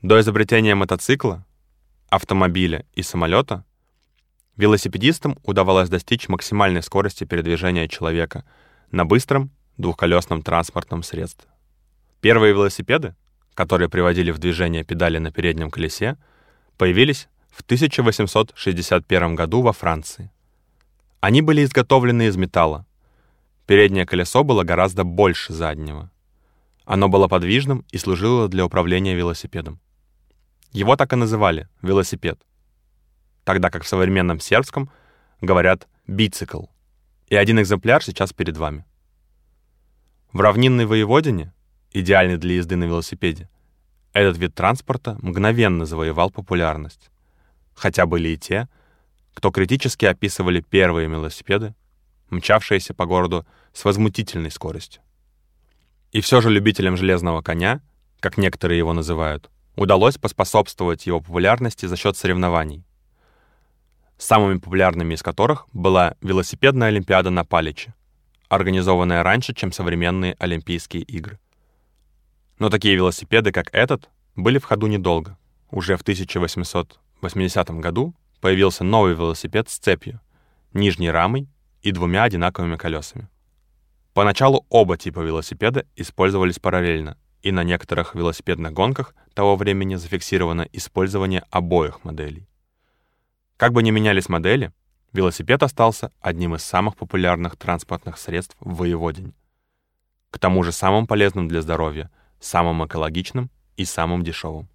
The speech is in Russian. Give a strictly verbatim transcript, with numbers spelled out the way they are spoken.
До изобретения мотоцикла, автомобиля и самолета велосипедистам удавалось достичь максимальной скорости передвижения человека на быстром двухколесном транспортном средстве. Первые велосипеды, которые приводили в движение педали на переднем колесе, появились в тысяча восемьсот шестьдесят первом году во Франции. Они были изготовлены из металла. Переднее колесо было гораздо больше заднего. Оно было подвижным и служило для управления велосипедом. Его так и называли — велосипед, тогда как в современном сербском говорят «бицикл», и один экземпляр сейчас перед вами. В равнинной Воеводине, идеальный для езды на велосипеде, этот вид транспорта мгновенно завоевал популярность, хотя были и те, кто критически описывали первые велосипеды, мчавшиеся по городу с возмутительной скоростью. И все же любителям железного коня, как некоторые его называют, удалось поспособствовать его популярности за счет соревнований, самыми популярными из которых была велосипедная олимпиада на Паличе, организованная раньше, чем современные Олимпийские игры. Но такие велосипеды, как этот, были в ходу недолго. Уже в тысяча восемьсот восьмидесятом году появился новый велосипед с цепью, нижней рамой и двумя одинаковыми колесами. Поначалу оба типа велосипеда использовались параллельно, и на некоторых велосипедных гонках того времени зафиксировано использование обоих моделей. Как бы ни менялись модели, велосипед остался одним из самых популярных транспортных средств в Воеводине. К тому же самым полезным для здоровья, самым экологичным и самым дешевым.